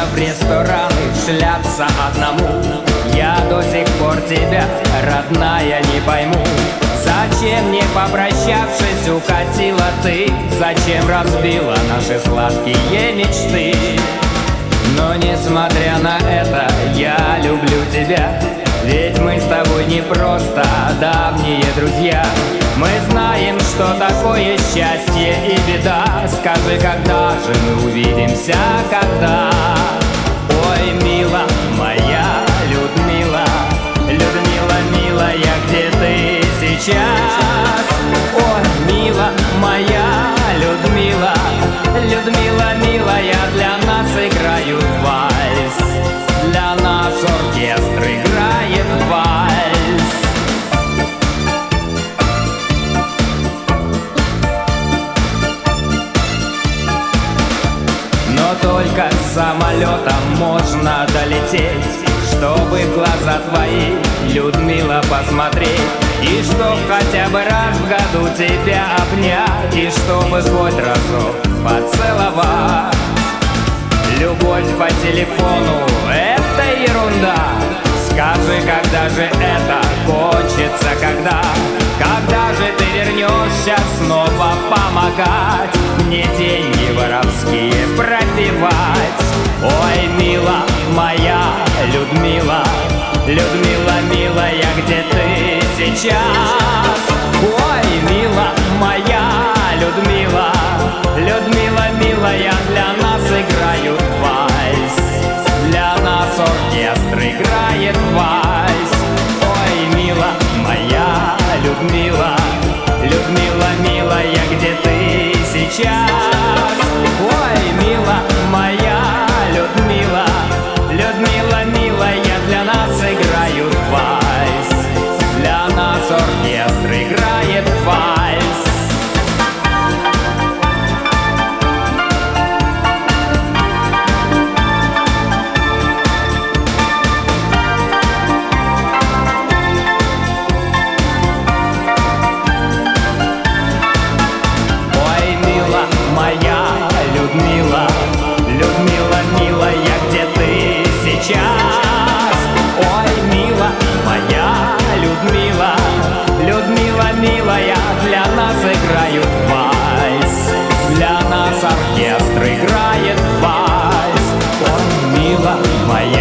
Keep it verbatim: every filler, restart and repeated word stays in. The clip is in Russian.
в рестораны, шляться одному. Я до сих пор тебя, родная, не пойму. Зачем, не попрощавшись, укатила ты? Зачем разбила наши сладкие мечты? Но несмотря на это, я люблю тебя. Ведь мы с тобой не просто давние друзья. Мы знаем, что такое счастье и беда. Скажи, когда же мы увидимся, когда? Ой, мила моя Людмила, Людмила, милая, где ты сейчас? Ой, мила моя Людмила, Людмила, милая, для нас играют вальс. Для нас оркестр играет вальс. Но только самолетом можно долететь, чтобы в глаза твои, Людмила, посмотреть. И чтоб хотя бы раз в году тебя обнять, и чтобы хоть разок поцеловать. Любовь по телефону — это ерунда. Скажи, когда же это кончится, когда? Когда же ты вернешься снова помогать мне деньги воровские пропивать? Ой, мила моя Людмила, Людмила, милая, где ты сейчас? Ой, мила моя Людмила, Людмила, милая, для нас играют вальс. Для нас оркестр играет вальс. Ой, мила моя Людмила, Людмила, милая, где ты сейчас? Ой, мила моя Людмила, Людмила, милая, для нас играют вальс. Для нас оркестр играет вальс. Людмила, Людмила, милая, где ты сейчас? Ой, мила моя Людмила, Людмила, милая, для нас играют вальс. Для нас оркестр играет вальс. Ой, мила моя